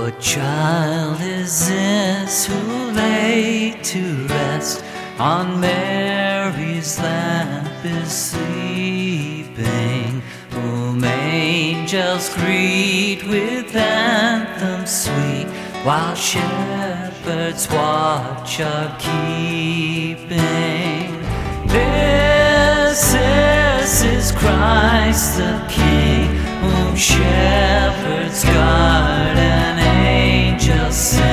What child is this who lay to rest on Mary's lap is sleeping, whom angels greet with anthems sweet, while shepherds watch are keeping? This is Christ the King, whom shepherds guard and angels sing.